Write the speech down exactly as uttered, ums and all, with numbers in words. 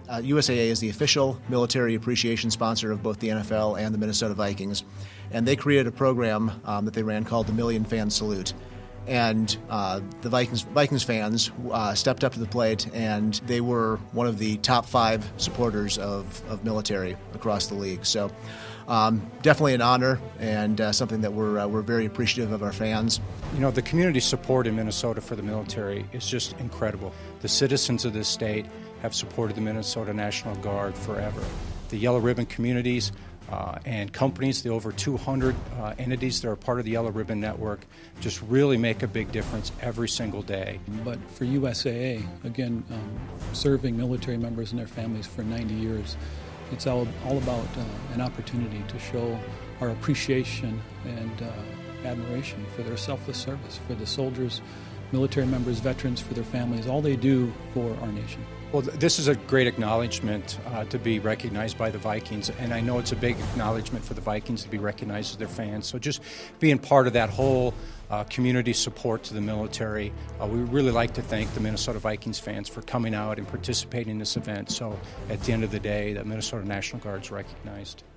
Uh, U S A A is the official military appreciation sponsor of both the N F L and the Minnesota Vikings, and they created a program um, that they ran called the Million Fan Salute. And uh, the Vikings Vikings fans uh, stepped up to the plate, and they were one of the top five supporters of, of military across the league. So um, definitely an honor, and uh, something that we're, uh, we're very appreciative of our fans. You know, the community support in Minnesota for the military is just incredible. The citizens of this state have supported the Minnesota National Guard forever. The Yellow Ribbon communities Uh, and companies, the over two hundred uh, entities that are part of the Yellow Ribbon Network, just really make a big difference every single day. But for U S A A, again, um, serving military members and their families for ninety years, it's all, all about uh, an opportunity to show our appreciation and uh, admiration for their selfless service, for the soldiers, military members, veterans, for their families, all they do for our nation. Well, this is a great acknowledgement uh, to be recognized by the Vikings, and I know it's a big acknowledgement for the Vikings to be recognized as their fans. So just being part of that whole uh, community support to the military, uh, we really like to thank the Minnesota Vikings fans for coming out and participating in this event. So at the end of the day, the Minnesota National Guard is recognized.